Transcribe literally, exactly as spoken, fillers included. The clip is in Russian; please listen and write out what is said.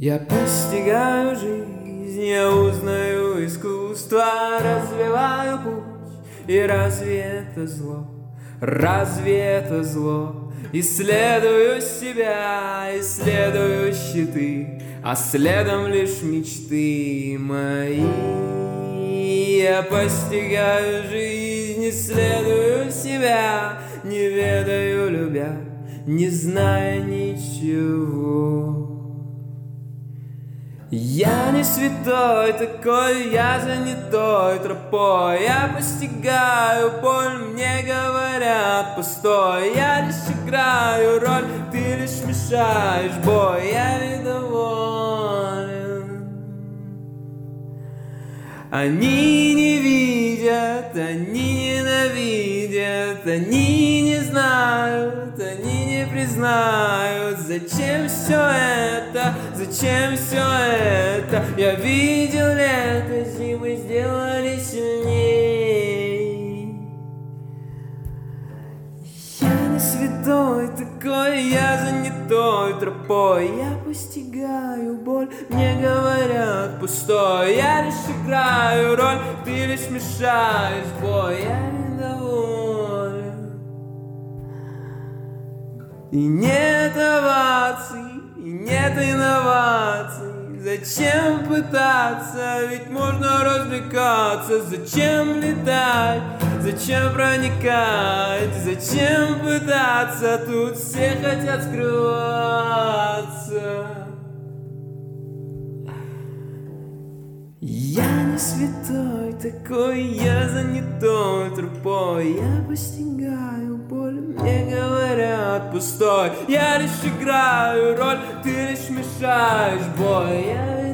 Я постигаю жизнь, я узнаю искусство, развиваю путь. И разве это зло? Разве это зло? Исследую себя, исследую щиты, а следом лишь мечты мои. Я постигаю жизнь, исследую себя, не ведаю, любя, не зная ничего. Я не святой такой, я занятой тропой. Я постигаю боль, мне говорят пустой. Я лишь играю роль, ты лишь мешаешь бой. Я недоволен. Они не видят, они ненавидят, они не знают, они не признают. Зачем все это? Зачем все это? Я видел лето, зимы сделали сильней. Я не святой такой, я занятой тропой. Я постигаю боль, мне говорят пустой. Я лишь играю роль, ты лишь мешаешь бой. Я недоволен. И нет оваций, и нет инноваций. Зачем пытаться, ведь можно развлекаться. Зачем летать, зачем проникать, зачем пытаться, тут все хотят скрываться. Я не святой такой, я занятой тропой. Я постигаю боль, мне говорят пустой. Я лишь играю роль, ты лишь мешаешь бой. Я